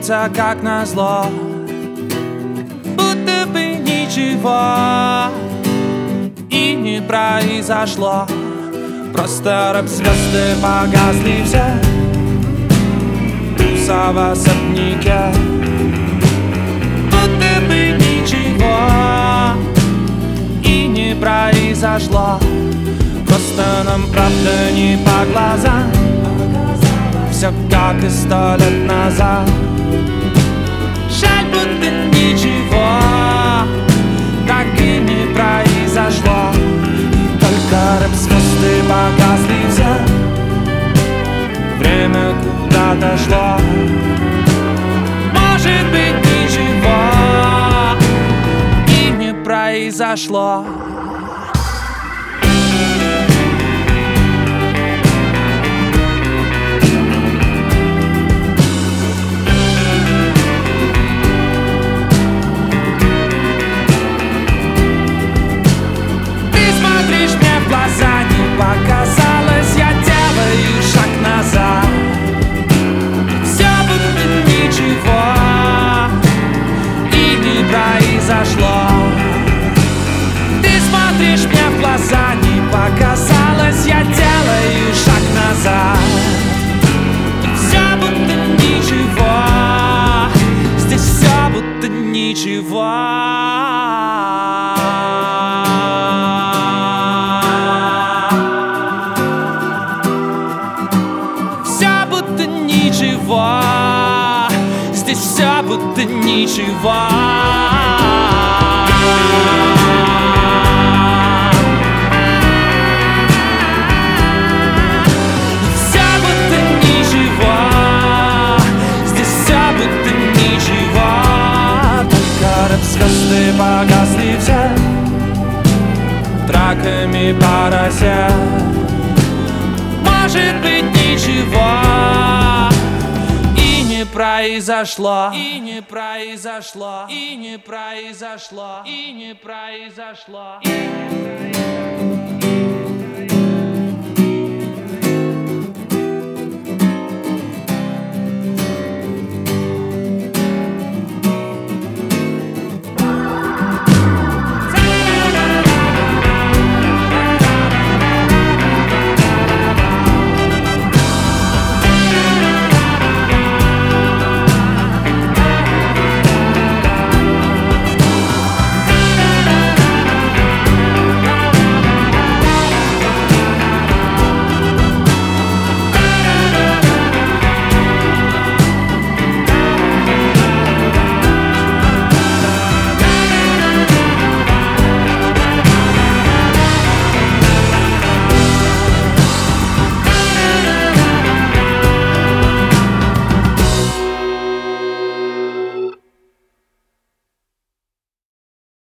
снится, как назло, будто бы ничего и не произошло. Просто рок-звезды погасли все, туса в особняке, будто бы ничего и не произошло. Просто нам правда не по глазам, все как и 100 лет назад. Жаль, будто ничего так и не произошло. Только рэп-звезды погасли все, время куда-то шло. Может быть, ничего и не произошло. Показалось, я делаю шаг назад. Все будто ничего и не произошло. Ты смотришь мне в глаза, не показалось, я делаю шаг назад. Все будто ничего, здесь все будто ничего. Здесь все будто ничего. Все будто ничего. Здесь все будто ничего. Только рэп-звезды погасли все, траками по росе. Может быть, ничего произошло, и не произошло, и не произошло, и не произошло, и не произошло.